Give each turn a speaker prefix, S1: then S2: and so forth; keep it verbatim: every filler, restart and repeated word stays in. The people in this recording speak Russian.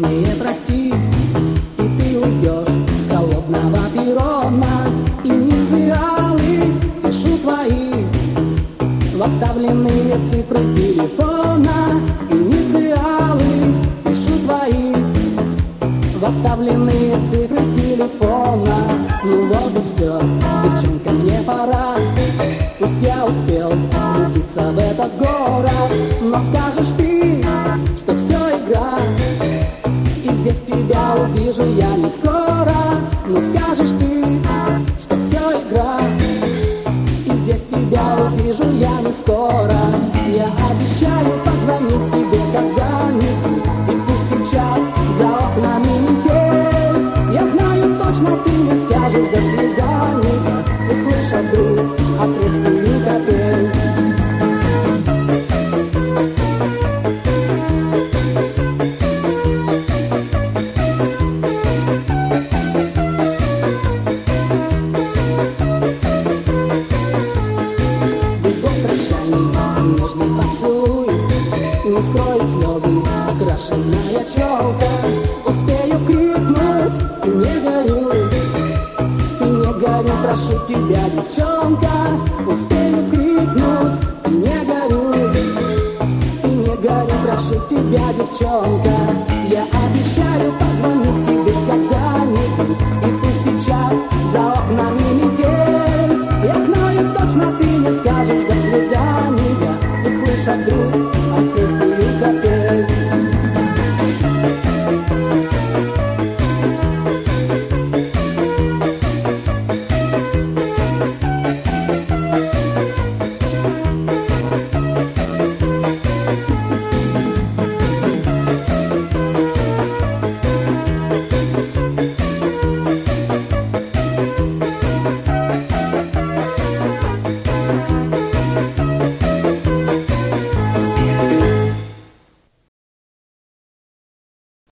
S1: не прости, и ты уйдешь с холодного перрона. Инициалы пишу твои, в оставленные цифры телефона. Инициалы пишу твои, в оставленные цифры телефона. Ну вот и все, девчонка, мне пора. Пусть я успел влюбиться в этот город, но скажешь ты, что все игра, и здесь тебя увижу я не скоро. Но скажешь ты, что все игра, и здесь тебя увижу я не скоро. Я обещаю позвонить тебе когда-нибудь, и пусть сейчас за окнами метель. Я знаю точно, ты не скажешь до свидания, услышав вдруг апрельскую капель. Нежный поцелуй не скроет слезы крашеная челка. Успею крикнуть: ты не горюй, ты не горюй, прошу тебя, девчонка. Успею крикнуть: ты не горюй, ты не горюй, прошу тебя, девчонка. Я обещаю позвонить